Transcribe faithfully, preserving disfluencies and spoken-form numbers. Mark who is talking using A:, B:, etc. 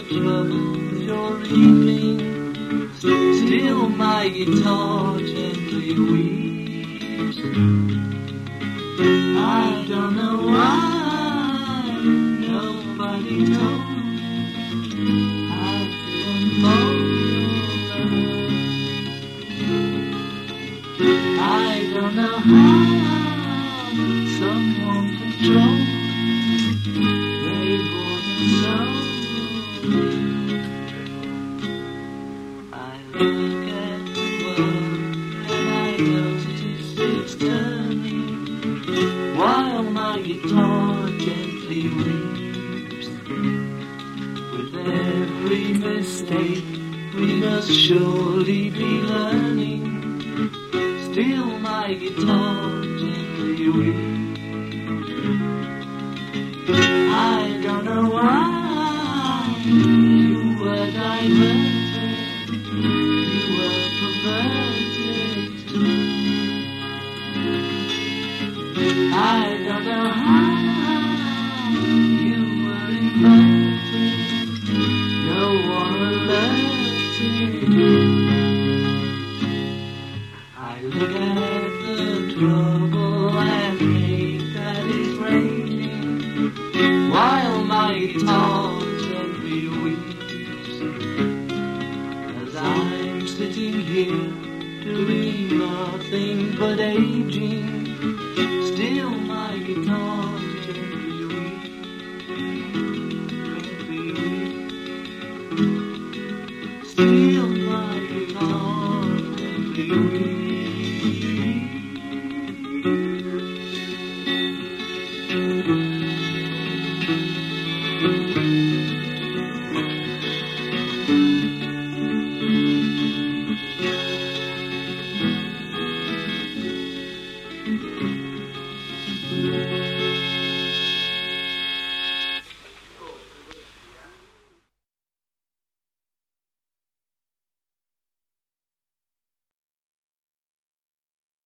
A: trouble your evening, still my guitar gently weeps. I don't know why nobody told me how to unfold your love. I don't know how someone controls they wouldn't know. I look at the world and I notice it's turning while my guitar gently weeps. With every mistake we must surely be learning, still my guitar gently weeps. I don't know why you were diverted, you were perverted. I don't know how you were inverted, no one alerted. I look at the trouble and hate that is raging while my guitar gently weeps. As I'm sitting here doing nothing but aging, still my guitar gently weeps. Still my guitar gently weeps.